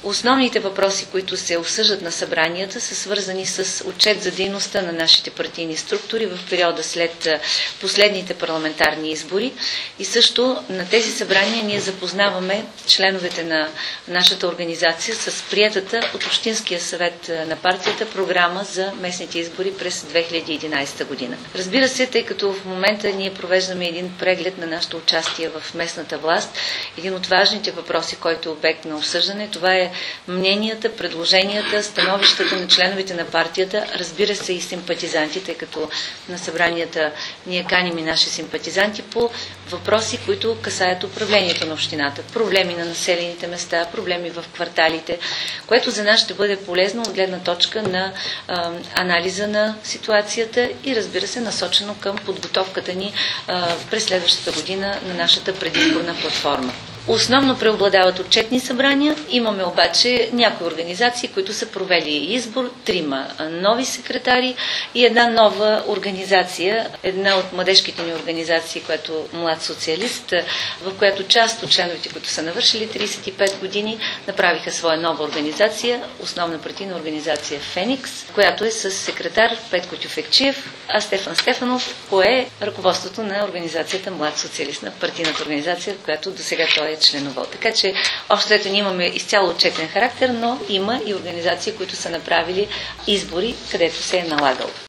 Основните въпроси, които се обсъждат на събранията, са свързани с отчет за дейността на нашите партийни структури в периода след последните парламентарни избори. И също на тези събрания ние запознаваме членовете на нашата организация с приетата от Общинския съвет на партията програма за местните избори през 2011 година. Разбира се, тъй като в момента ние провеждаме един преглед на нашето участие в местната власт, един от важните въпроси, който е обект на обсъждане, това е мненията, предложенията, становищата на членовете на партията, разбира се и симпатизантите, като на събранията ние каним и наши симпатизанти по въпроси, които касаят управлението на общината, проблеми на населените места, проблеми в кварталите, което за нас ще бъде полезно от гледна точка на анализа на ситуацията и разбира се насочено към подготовката ни през следващата година на нашата предизборна платформа. Основно преобладават отчетни събрания. Имаме обаче някои организации, които са провели избор, 3 нови секретари и една нова организация, една от младежките ни организации, която Млад социалист, в която част от членовете, които са навършили 35 години, направиха своя нова организация, основна партийна организация Феникс, която е с секретар Петко Тюфекчиев, а Стефан Стефанов пое ръководството на организацията Млад социалист, на партийната организация, в която досега той е членувал. Така че, общо ето ние имаме изцяло отчетен характер, но има и организации, които са направили избори, където се е налагало.